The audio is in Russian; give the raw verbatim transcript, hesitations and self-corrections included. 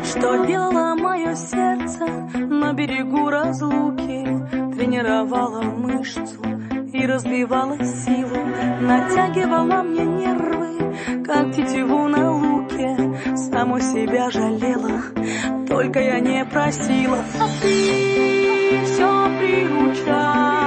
Что делало мое сердце на берегу разлуки? Тренировала мышцу и разбивала силу, натягивала мне нервы, как тетиву на луке. Саму себя жалела, только я не просила. А ты все приручала.